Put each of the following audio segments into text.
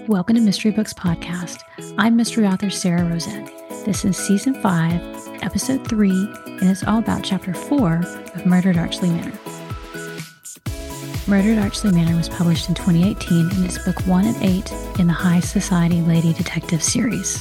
Welcome to Mystery Books Podcast. I'm mystery author Sarah Rosette. This is Season 5, Episode 3, and it's all about Chapter 4 of Murder at Archley Manor. Murder at Archley Manor was published in 2018 and is book 1 of 8 in the High Society Lady Detective series.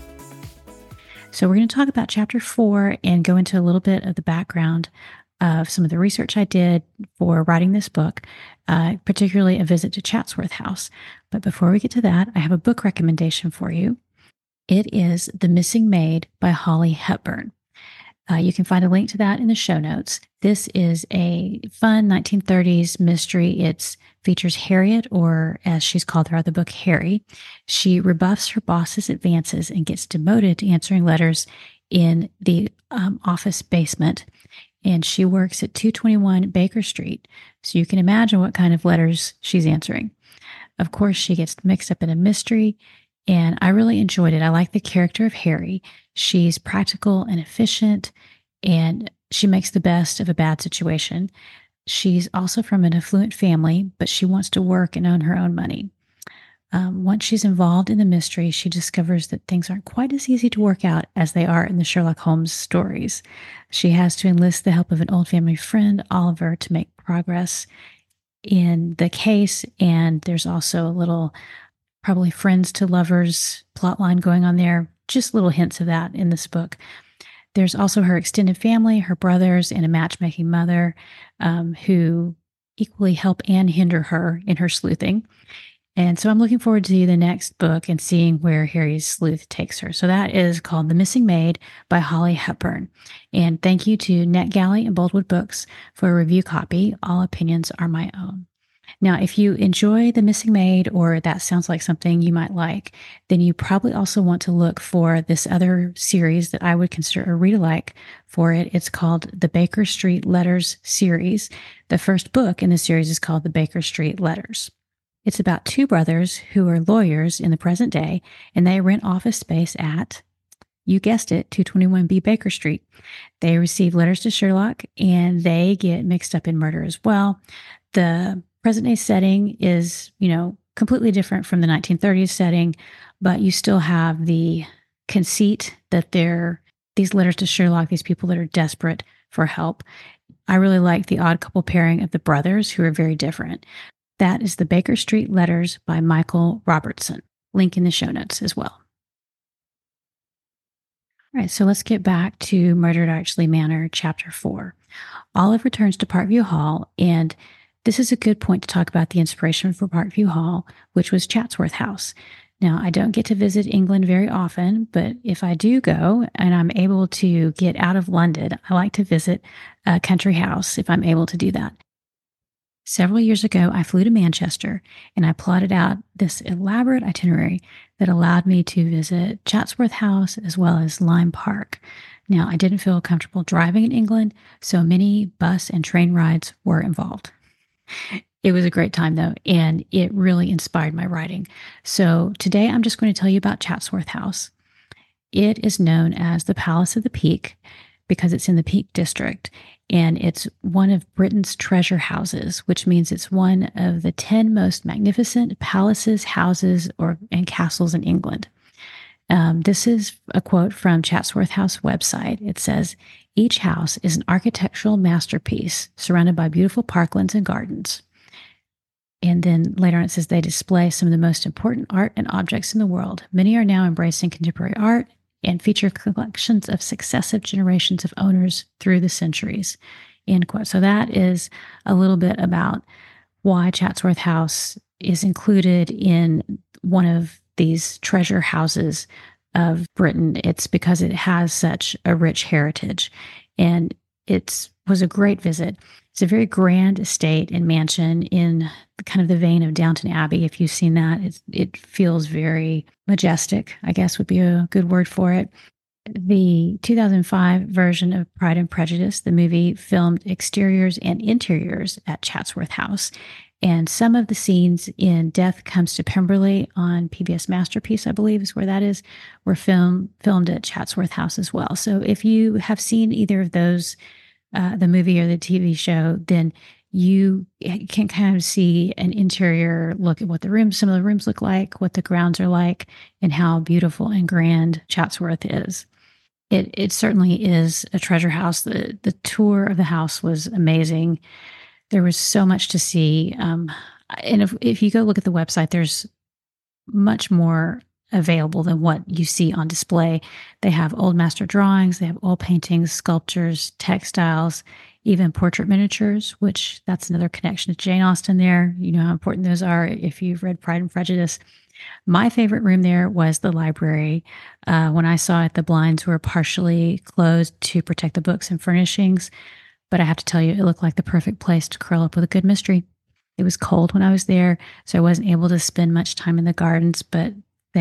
So we're going to talk about Chapter 4 and go into a little bit of the background of some of the research I did for writing this book, particularly a visit to Chatsworth House. But before we get to that, I have a book recommendation for you. It is The Missing Maid by Holly Hepburn. You can find a link to that in the show notes. This is a fun 1930s mystery. It features Harriet, or as she's called throughout the book, Harry. She rebuffs her boss's advances and gets demoted to answering letters in the office basement. And she works at 221 Baker Street. So you can imagine what kind of letters she's answering. Of course, she gets mixed up in a mystery, and I really enjoyed it. I like the character of Harry. She's practical and efficient, and she makes the best of a bad situation. She's also from an affluent family, but she wants to work and earn her own money. Once she's involved in the mystery, she discovers that things aren't quite as easy to work out as they are in the Sherlock Holmes stories. She has to enlist the help of an old family friend, Oliver, to make progress in the case. And there's also a little, probably friends to lovers plotline going on there. Just little hints of that in this book. There's also her extended family, her brothers, and a matchmaking mother who equally help and hinder her in her sleuthing. And so I'm looking forward to the next book and seeing where Harry's sleuth takes her. So that is called The Missing Maid by Holly Hepburn. And thank you to NetGalley and Boldwood Books for a review copy. All opinions are my own. Now, if you enjoy The Missing Maid, or that sounds like something you might like, then you probably also want to look for this other series that I would consider a read-alike for it. It's called the Baker Street Letters series. The first book in the series is called The Baker Street Letters. It's about two brothers who are lawyers in the present day, and they rent office space at, you guessed it, 221B Baker Street. They receive letters to Sherlock, and they get mixed up in murder as well. The present day setting is, completely different from the 1930s setting, but you still have the conceit that these letters to Sherlock, these people that are desperate for help. I really like the odd couple pairing of the brothers who are very different. That is the Baker Street Letters by Michael Robertson. Link in the show notes as well. All right, so let's get back to Murder at Archley Manor, Chapter 4. Olive returns to Parkview Hall, and this is a good point to talk about the inspiration for Parkview Hall, which was Chatsworth House. Now, I don't get to visit England very often, but if I do go and I'm able to get out of London, I like to visit a country house if I'm able to do that. Several years ago, I flew to Manchester and I plotted out this elaborate itinerary that allowed me to visit Chatsworth House as well as Lyme Park. Now, I didn't feel comfortable driving in England, so many bus and train rides were involved. It was a great time, though, and it really inspired my writing. So today I'm just going to tell you about Chatsworth House. It is known as the Palace of the Peak because it's in the Peak District, and it's one of Britain's treasure houses, which means it's one of the 10 most magnificent palaces, houses, and castles in England. This is a quote from Chatsworth House website. It says, "Each house is an architectural masterpiece surrounded by beautiful parklands and gardens." And then later on it says they display some of the most important art and objects in the world. Many are now embracing contemporary art and feature collections of successive generations of owners through the centuries, end quote. So that is a little bit about why Chatsworth House is included in one of these treasure houses of Britain. It's because it has such a rich heritage, and it was a great visit. It's a very grand estate and mansion in kind of the vein of Downton Abbey. If you've seen that, it feels very majestic, I guess would be a good word for it. The 2005 version of Pride and Prejudice, the movie, filmed exteriors and interiors at Chatsworth House. And some of the scenes in Death Comes to Pemberley on PBS Masterpiece, I believe is where that is, were filmed at Chatsworth House as well. So if you have seen either of those, the movie or the TV show, then you can kind of see an interior look at what some of the rooms look like, what the grounds are like, and how beautiful and grand Chatsworth is. It certainly is a treasure house. The tour of the house was amazing. There was so much to see. And if you go look at the website, there's much more available than what you see on display. They have old master drawings, they have oil paintings, sculptures, textiles, even portrait miniatures, which that's another connection to Jane Austen there. You know how important those are if you've read Pride and Prejudice. My favorite room there was the library. When I saw it, the blinds were partially closed to protect the books and furnishings. But I have to tell you, it looked like the perfect place to curl up with a good mystery. It was cold when I was there, so I wasn't able to spend much time in the gardens, but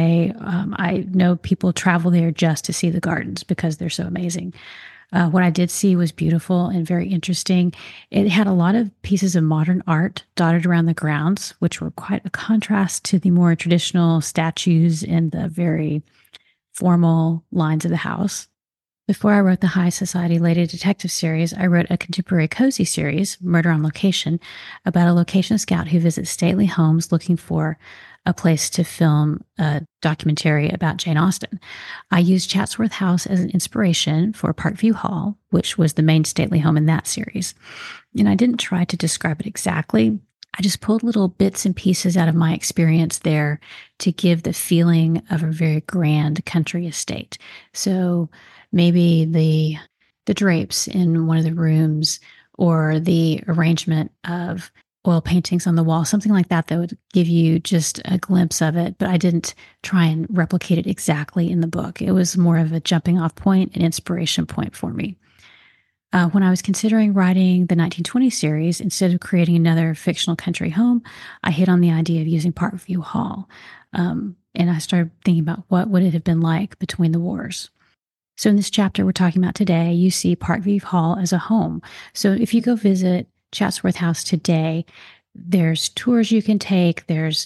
I know people travel there just to see the gardens because they're so amazing. What I did see was beautiful and very interesting. It had a lot of pieces of modern art dotted around the grounds, which were quite a contrast to the more traditional statues and the very formal lines of the house. Before I wrote the High Society Lady Detective series, I wrote a contemporary cozy series, Murder on Location, about a location scout who visits stately homes looking for a place to film a documentary about Jane Austen. I used Chatsworth House as an inspiration for Parkview Hall, which was the main stately home in that series. And I didn't try to describe it exactly. I just pulled little bits and pieces out of my experience there to give the feeling of a very grand country estate. So maybe the drapes in one of the rooms or the arrangement of oil paintings on the wall, something like that would give you just a glimpse of it. But I didn't try and replicate it exactly in the book. It was more of a jumping off point, an inspiration point for me. When I was considering writing the 1920 series, instead of creating another fictional country home, I hit on the idea of using Parkview Hall. And I started thinking about what would it have been like between the wars. So in this chapter we're talking about today, you see Parkview Hall as a home. So if you go visit Chatsworth House today, there's tours you can take. There's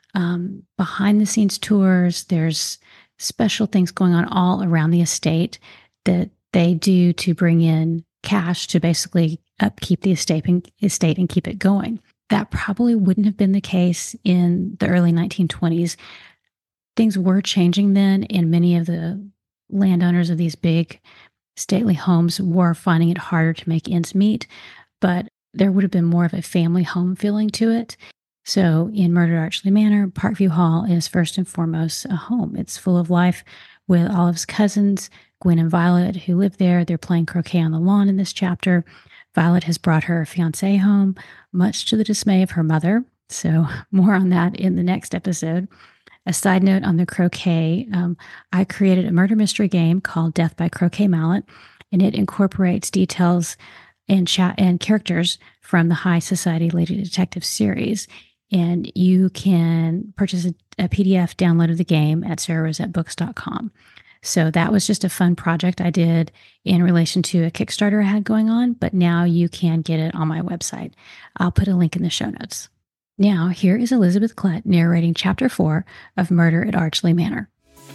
behind the scenes tours. There's special things going on all around the estate that they do to bring in cash to basically upkeep the estate and keep it going. That probably wouldn't have been the case in the early 1920s. Things were changing then, and many of the landowners of these big stately homes were finding it harder to make ends meet, but there would have been more of a family home feeling to it. So in Murder at Archley Manor, Parkview Hall is first and foremost a home. It's full of life with Olive's cousins, Gwen and Violet, who live there. They're playing croquet on the lawn in this chapter. Violet has brought her fiancé home, much to the dismay of her mother. So more on that in the next episode. A side note on the croquet, I created a murder mystery game called Death by Croquet Mallet, and it incorporates details and characters from the High Society Lady Detective series. And you can purchase a PDF download of the game at sarahrosettebooks.com. So that was just a fun project I did in relation to a Kickstarter I had going on, but now you can get it on my website. I'll put a link in the show notes. Now, here is Elizabeth Klett narrating Chapter 4 of Murder at Archley Manor.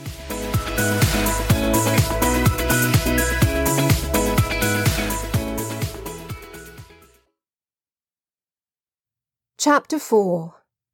Chapter 4.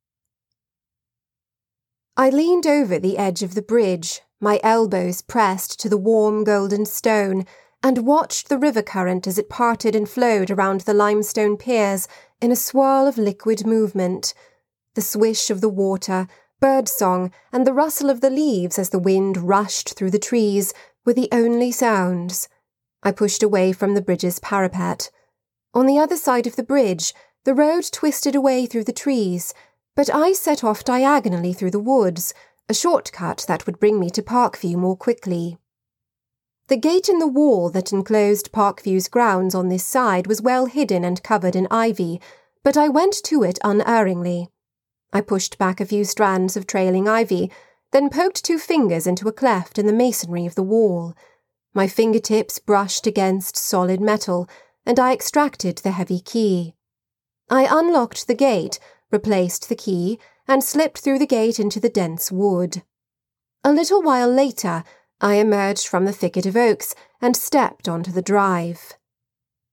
I leaned over the edge of the bridge, my elbows pressed to the warm golden stone, and watched the river current as it parted and flowed around the limestone piers in a swirl of liquid movement. The swish of the water, birdsong, and the rustle of the leaves as the wind rushed through the trees were the only sounds. I pushed away from the bridge's parapet. On the other side of the bridge, the road twisted away through the trees, but I set off diagonally through the woods, a shortcut that would bring me to Parkview more quickly. The gate in the wall that enclosed Parkview's grounds on this side was well hidden and covered in ivy, but I went to it unerringly. I pushed back a few strands of trailing ivy, then poked 2 fingers into a cleft in the masonry of the wall. My fingertips brushed against solid metal, and I extracted the heavy key. I unlocked the gate, replaced the key, and slipped through the gate into the dense wood. A little while later, I emerged from the thicket of oaks and stepped onto the drive.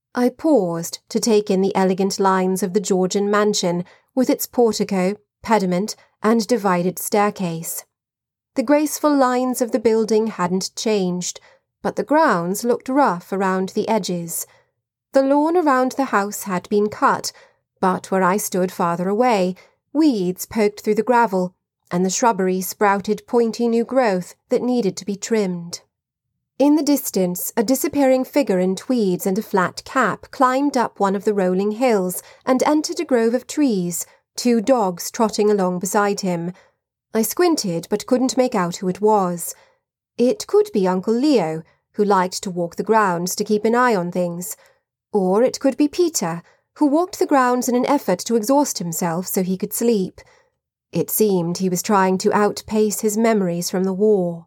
I paused to take in the elegant lines of the Georgian mansion with its portico, pediment, and divided staircase. The graceful lines of the building hadn't changed, but the grounds looked rough around the edges. The lawn around the house had been cut, but where I stood farther away, weeds poked through the gravel, and the shrubbery sprouted pointy new growth that needed to be trimmed. In the distance, a disappearing figure in tweeds and a flat cap climbed up one of the rolling hills and entered a grove of trees, 2 dogs trotting along beside him. I squinted but couldn't make out who it was. It could be Uncle Leo, who liked to walk the grounds to keep an eye on things. Or it could be Peter, who walked the grounds in an effort to exhaust himself so he could sleep. It seemed he was trying to outpace his memories from the war.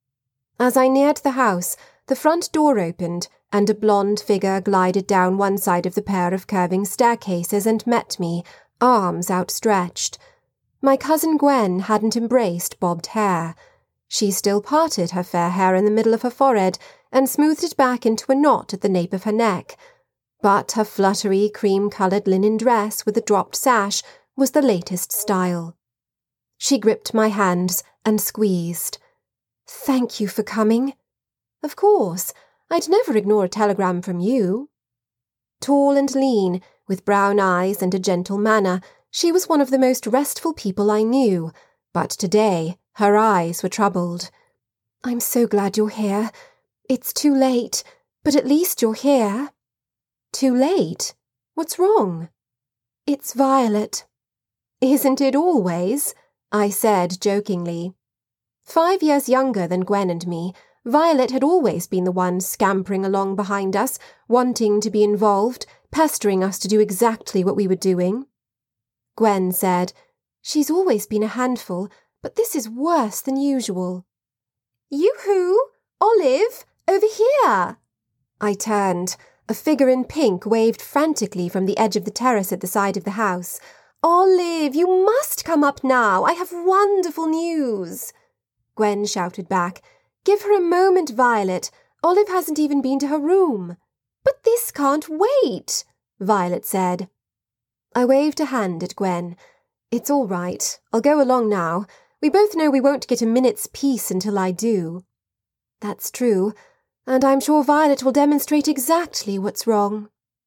As I neared the house, the front door opened, and a blonde figure glided down one side of the pair of curving staircases and met me, arms outstretched. My cousin Gwen hadn't embraced bobbed hair. She still parted her fair hair in the middle of her forehead and smoothed it back into a knot at the nape of her neck. But her fluttery, cream-coloured linen dress with a dropped sash was the latest style. She gripped my hands and squeezed. "Thank you for coming." "Of course. I'd never ignore a telegram from you." Tall and lean, with brown eyes and a gentle manner, she was one of the most restful people I knew, but today her eyes were troubled. "I'm so glad you're here. It's too late, but at least you're here." "Too late? What's wrong?" "It's Violet." "Isn't it always?" I said jokingly. 5 years younger than Gwen and me, Violet had always been the one scampering along behind us, wanting to be involved, pestering us to do exactly what we were doing. Gwen said, "She's always been a handful, but this is worse than usual." "Yoo-hoo! Olive! Over here!" I turned. A figure in pink waved frantically from the edge of the terrace at the side of the house. "Olive, you must come up now. I have wonderful news." Gwen shouted back, "Give her a moment, Violet. Olive hasn't even been to her room." "But this can't wait," Violet said. I waved a hand at Gwen. "It's all right. I'll go along now. We both know we won't get a minute's peace until I do." "That's true, and I'm sure Violet will demonstrate exactly what's wrong."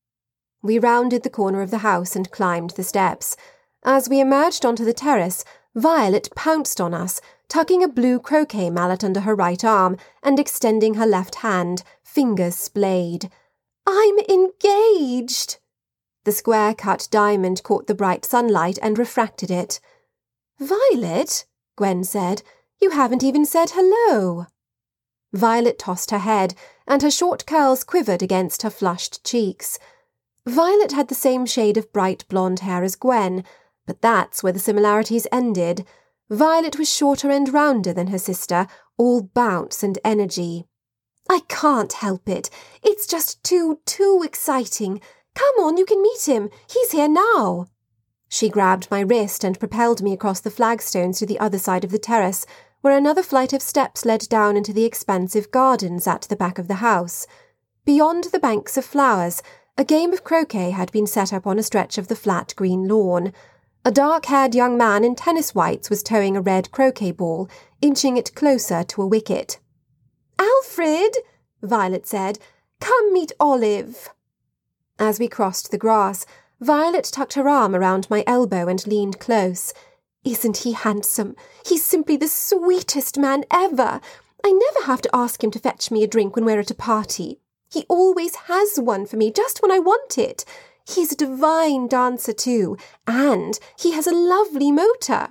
We rounded the corner of the house and climbed the steps. As we emerged onto the terrace, Violet pounced on us, tucking a blue croquet mallet under her right arm and extending her left hand, fingers splayed. "I'm engaged!" The square-cut diamond caught the bright sunlight and refracted it. "Violet," Gwen said, "you haven't even said hello." Violet tossed her head, and her short curls quivered against her flushed cheeks. Violet had the same shade of bright blonde hair as Gwen, but that's where the similarities ended. Violet was shorter and rounder than her sister, all bounce and energy. "I can't help it. It's just too exciting. Come on, you can meet him. He's here now." She grabbed my wrist and propelled me across the flagstones to the other side of the terrace, where another flight of steps led down into the expansive gardens at the back of the house. Beyond the banks of flowers, a game of croquet had been set up on a stretch of the flat green lawn. A dark-haired young man in tennis whites was towing a red croquet ball, inching it closer to a wicket. "Alfred," Violet said, "come meet Olive." As we crossed the grass, Violet tucked her arm around my elbow and leaned close. "Isn't he handsome? He's simply the sweetest man ever. I never have to ask him to fetch me a drink when we're at a party. He always has one for me just when I want it. He's a divine dancer too, and he has a lovely motor."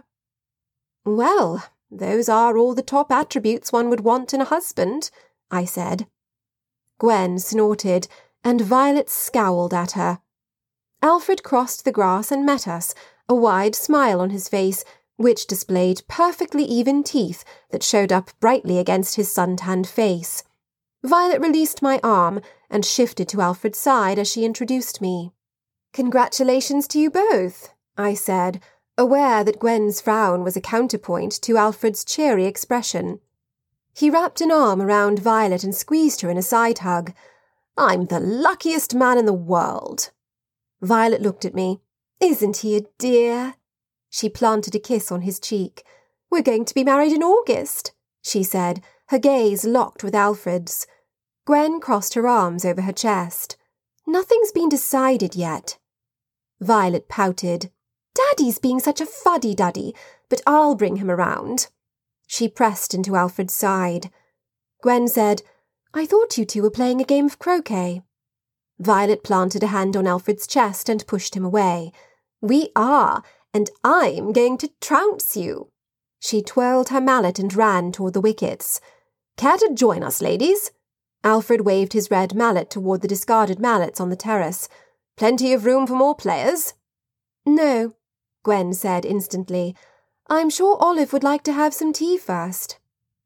"Well, those are all the top attributes one would want in a husband," I said. Gwen snorted, and Violet scowled at her. Alfred crossed the grass and met us, a wide smile on his face, which displayed perfectly even teeth that showed up brightly against his suntanned face. Violet released my arm and shifted to Alfred's side as she introduced me. "Congratulations to you both," I said, aware that Gwen's frown was a counterpoint to Alfred's cheery expression. He wrapped an arm around Violet and squeezed her in a side hug. I'm the luckiest man in the world." Violet looked at me. "Isn't he a dear?" She planted a kiss on his cheek. "We're going to be married in August," she said, her gaze locked with Alfred's. Gwen crossed her arms over her chest. "Nothing's been decided yet." Violet pouted. "Daddy's being such a fuddy-duddy, but I'll bring him around." She pressed into Alfred's side. Gwen said, "I thought you two were playing a game of croquet." Violet planted a hand on Alfred's chest and pushed him away. "We are, and I'm going to trounce you." She twirled her mallet and ran toward the wickets. "Care to join us, ladies?" Alfred waved his red mallet toward the discarded mallets on the terrace. "Plenty of room for more players?" "No," Gwen said instantly. "I'm sure Olive would like to have some tea first."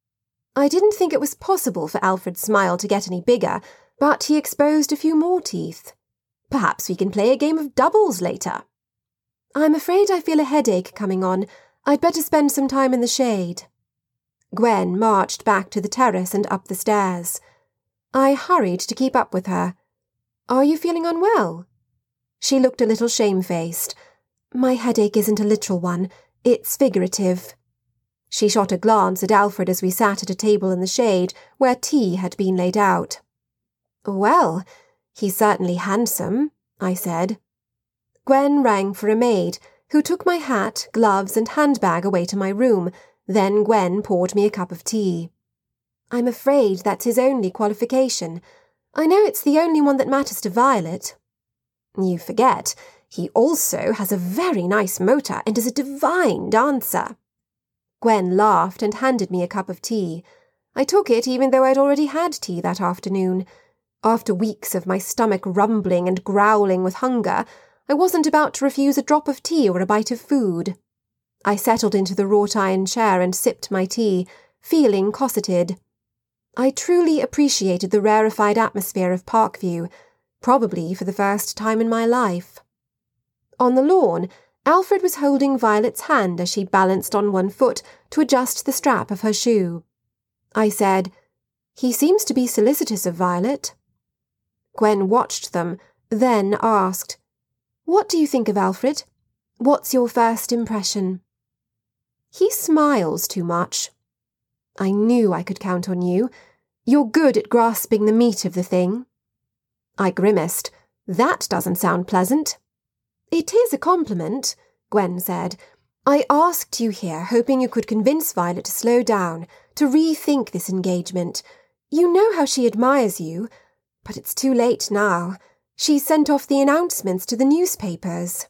I didn't think it was possible for Alfred's smile to get any bigger, but he exposed a few more teeth. "Perhaps we can play a game of doubles later." "I'm afraid I feel a headache coming on. I'd better spend some time in the shade." Gwen marched back to the terrace and up the stairs. I hurried to keep up with her. "Are you feeling unwell?" She looked a little shamefaced. "My headache isn't a literal one. It's figurative." She shot a glance at Alfred as we sat at a table in the shade where tea had been laid out. "Well, he's certainly handsome," I said. Gwen rang for a maid, who took my hat, gloves and handbag away to my room. Then Gwen poured me a cup of tea. "I'm afraid that's his only qualification. I know it's the only one that matters to Violet." "You forget, he also has a very nice motor and is a divine dancer." Gwen laughed and handed me a cup of tea. I took it even though I'd already had tea that afternoon. After weeks of my stomach rumbling and growling with hunger, I wasn't about to refuse a drop of tea or a bite of food. I settled into the wrought-iron chair and sipped my tea, feeling cosseted. I truly appreciated the rarefied atmosphere of Parkview, probably for the first time in my life. On the lawn, Alfred was holding Violet's hand as she balanced on one foot to adjust the strap of her shoe. I said, "He seems to be solicitous of Violet." Gwen watched them, then asked, "What do you think of Alfred? What's your first impression?" "He smiles too much." "I knew I could count on you. You're good at grasping the meat of the thing." I grimaced. "That doesn't sound pleasant." "It is a compliment," Gwen said. "I asked you here hoping you could convince Violet to slow down, to rethink this engagement. You know how she admires you. But it's too late now. She's sent off the announcements to the newspapers."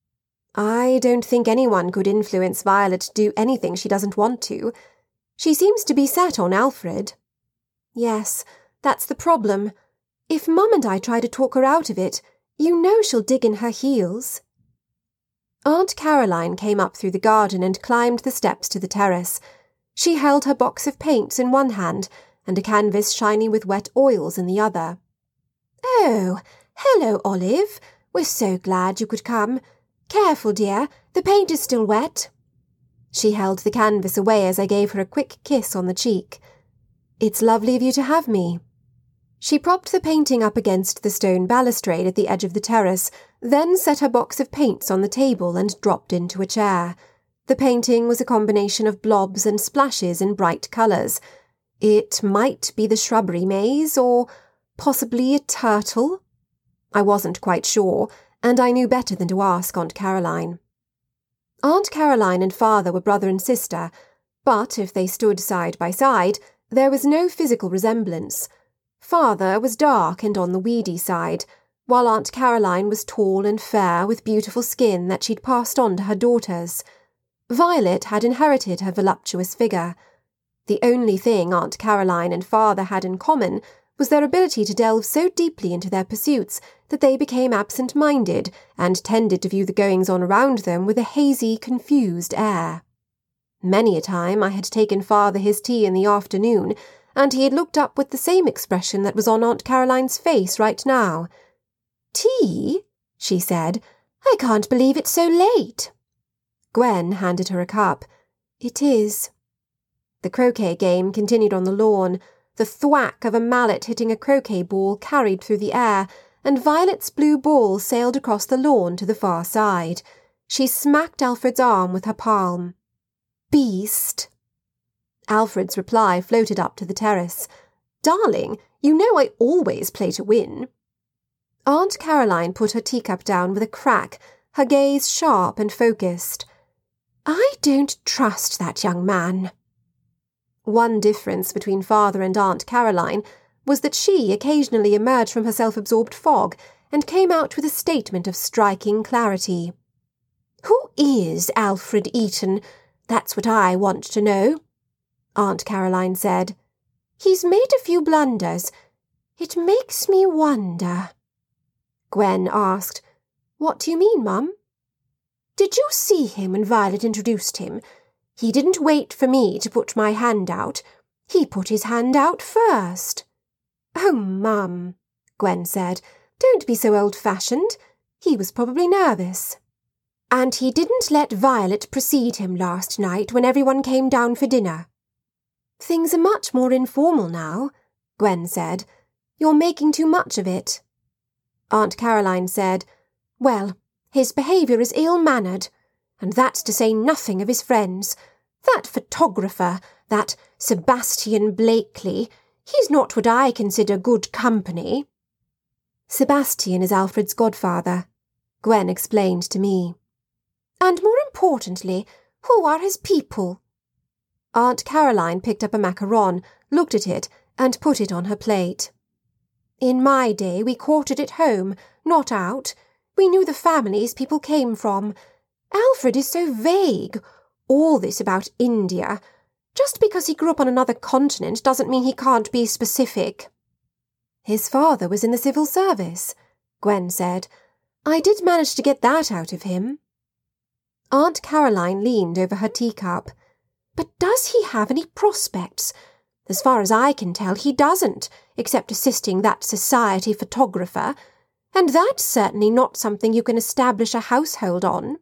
"I don't think anyone could influence Violet to do anything she doesn't want to. She seems to be set on Alfred." "Yes, that's the problem. If Mum and I try to talk her out of it, you know she'll dig in her heels." Aunt Caroline came up through the garden and climbed the steps to the terrace. She held her box of paints in one hand and a canvas shiny with wet oils in the other. "Oh, hello, Olive. We're so glad you could come. Careful, dear, the paint is still wet." She held the canvas away as I gave her a quick kiss on the cheek. "It's lovely of you to have me." She propped the painting up against the stone balustrade at the edge of the terrace, then set her box of paints on the table and dropped into a chair. The painting was a combination of blobs and splashes in bright colours. It might be the shrubbery maze, or possibly a turtle. I wasn't quite sure, and I knew better than to ask Aunt Caroline. Aunt Caroline and Father were brother and sister, but if they stood side by side, there was no physical resemblance. Father was dark and on the weedy side, while Aunt Caroline was tall and fair with beautiful skin that she'd passed on to her daughters. Violet had inherited her voluptuous figure. The only thing Aunt Caroline and Father had in common was their ability to delve so deeply into their pursuits that they became absent-minded and tended to view the goings-on around them with a hazy, confused air. Many a time I had taken Father his tea in the afternoon, and he had looked up with the same expression that was on Aunt Caroline's face right now. "Tea?" she said. "I can't believe it's so late." Gwen handed her a cup. "It is." The croquet game continued on the lawn. The thwack of a mallet hitting a croquet ball carried through the air, and Violet's blue ball sailed across the lawn to the far side. She smacked Alfred's arm with her palm. "Beast!" Alfred's reply floated up to the terrace. "Darling, you know I always play to win." Aunt Caroline put her teacup down with a crack, her gaze sharp and focused. "I don't trust that young man." One difference between Father and Aunt Caroline was that she occasionally emerged from her self-absorbed fog and came out with a statement of striking clarity. "Who is Alfred Eaton? That's what I want to know," Aunt Caroline said. "He's made a few blunders. It makes me wonder." Gwen asked, "What do you mean, Mum?" "Did you see him when Violet introduced him? He didn't wait for me to put my hand out. He put his hand out first." "Oh, Mum," Gwen said, "don't be so old-fashioned. He was probably nervous." "And he didn't let Violet precede him last night when everyone came down for dinner." "Things are much more informal now," Gwen said. "You're making too much of it." Aunt Caroline said, "Well, his behaviour is ill-mannered, and that's to say nothing of his friends. That photographer, that Sebastian Blakely, he's not what I consider good company." "Sebastian is Alfred's godfather," Gwen explained to me. "And more importantly, who are his people?" Aunt Caroline picked up a macaron, looked at it, and put it on her plate. "In my day we courted at home, not out. We knew the families people came from. Alfred is so vague. All this about India. Just because he grew up on another continent doesn't mean he can't be specific." "His father was in the civil service," Gwen said. "I did manage to get that out of him." Aunt Caroline leaned over her teacup. "But does he have any prospects? As far as I can tell, he doesn't, except assisting that society photographer. And that's certainly not something you can establish a household on."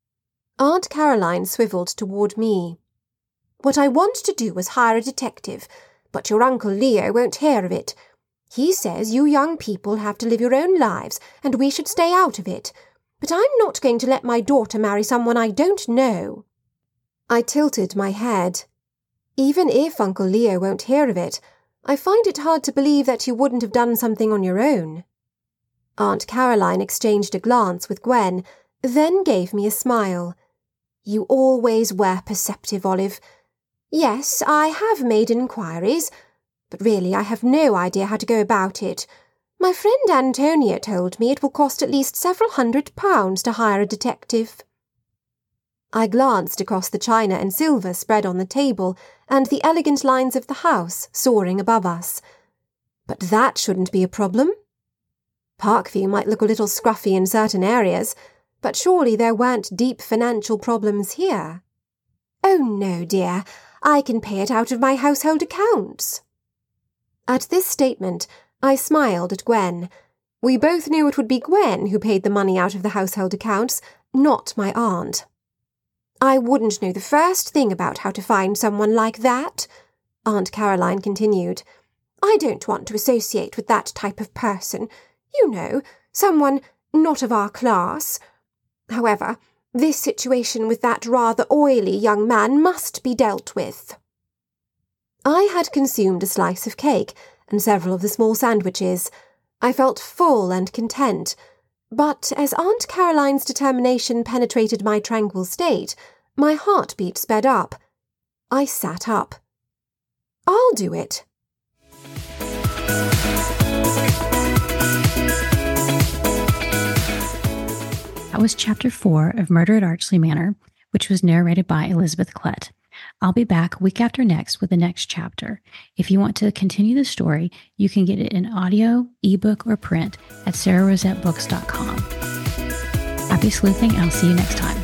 Aunt Caroline swivelled toward me. "What I want to do is hire a detective, but your Uncle Leo won't hear of it. He says you young people have to live your own lives, and we should stay out of it. But I'm not going to let my daughter marry someone I don't know." I tilted my head. "Even if Uncle Leo won't hear of it, I find it hard to believe that you wouldn't have done something on your own." Aunt Caroline exchanged a glance with Gwen, then gave me a smile. "You always were perceptive, Olive. Yes, I have made inquiries, but really I have no idea how to go about it. My friend Antonia told me it will cost at least several £100 to hire a detective." I glanced across the china and silver spread on the table and the elegant lines of the house soaring above us. But that shouldn't be a problem. Parkview might look a little scruffy in certain areas, but surely there weren't deep financial problems here. "Oh, no, dear. I can pay it out of my household accounts." At this statement, I smiled at Gwen. We both knew it would be Gwen who paid the money out of the household accounts, not my aunt. "I wouldn't know the first thing about how to find someone like that," Aunt Caroline continued. "I don't want to associate with that type of person. You know, someone not of our class. However, this situation with that rather oily young man must be dealt with." I had consumed a slice of cake and several of the small sandwiches. I felt full and content, but as Aunt Caroline's determination penetrated my tranquil state, my heartbeat sped up. I sat up. "I'll do it." That was Chapter 4 of Murder at Archley Manor, which was narrated by Elizabeth Klett. I'll be back week after next with the next chapter. If you want to continue the story, you can get it in audio, ebook, or print at sarahrosettebooks.com. Happy sleuthing, and I'll see you next time.